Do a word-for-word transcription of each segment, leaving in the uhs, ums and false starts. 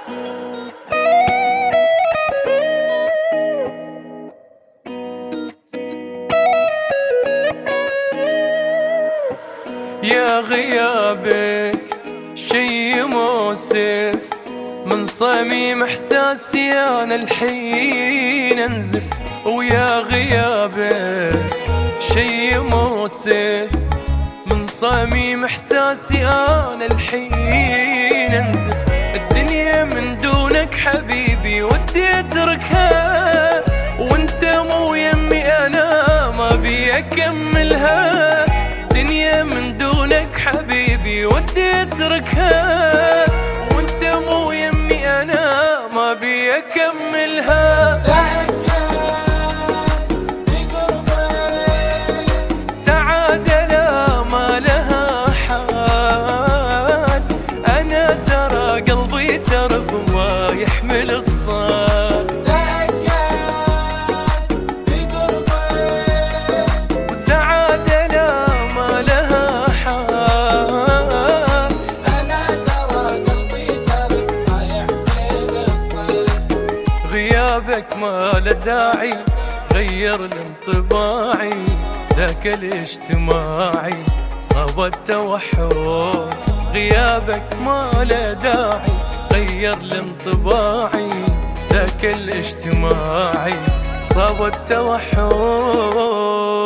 يا غيابك شي مؤسف، من صميم احساسي انا الحين انزف. ويا غيابك شي مؤسف، من صميم احساسي انا الحين انزف. الدنيا من دونك حبيبي ودي اتركها، وانت مو يمي انا ما بي اكملها. الدنيا من دونك حبيبي ودي اتركها، وانت مو يمي انا ما بي اكملها. سعادة لا ما لها حاد، انا ترى قلبي ترف ما يحمل الصاد. غيابك ما له داعي غير الانطباعي، ذاك الاجتماعي صاب التوحد. غيابك ما له داعي غير الانطباعي، ذاك الاجتماعي صاب التوحد.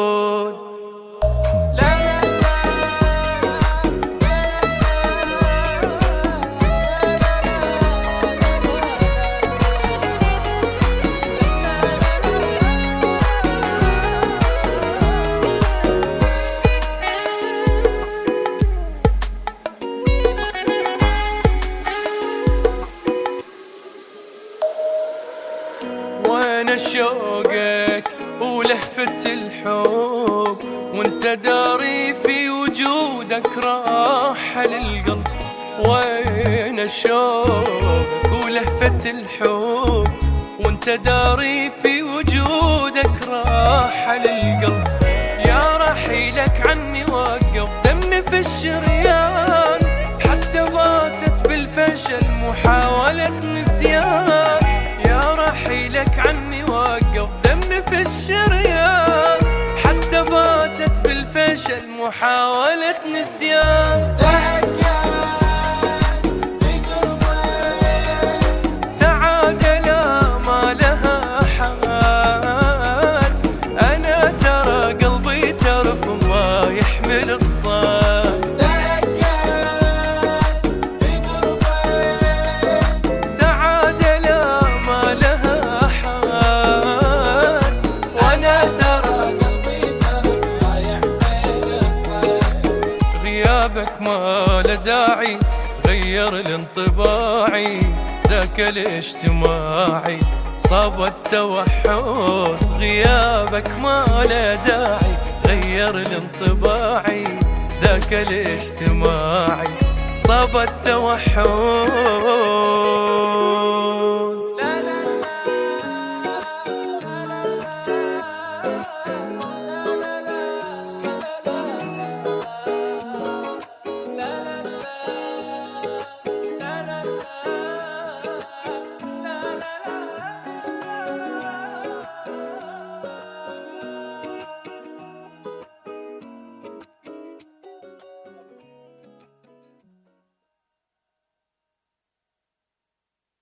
وين شوقك ولهفة الحب، وانت داري في وجودك راحة للقلب. وين شوقك ولهفة الحب، وانت داري في وجودك راحة للقلب. يا رحيلك عني وقف دمي في الشريان، حتى باتت بالفشل محاولة نسيان. يا رحيلك عني وقف دمي في الشريان، حتى باتت بالفشل محاولة نسيان. سعادة لا ما لها حال، أنا ترى قلبي ترف ما يحمل الصاد. غيابك ما له داعي غير الانطباعي، ذاك الاجتماعي صاب التوحد. غيابك ما له داعي غير الانطباعي، ذاك الاجتماعي صاب التوحد.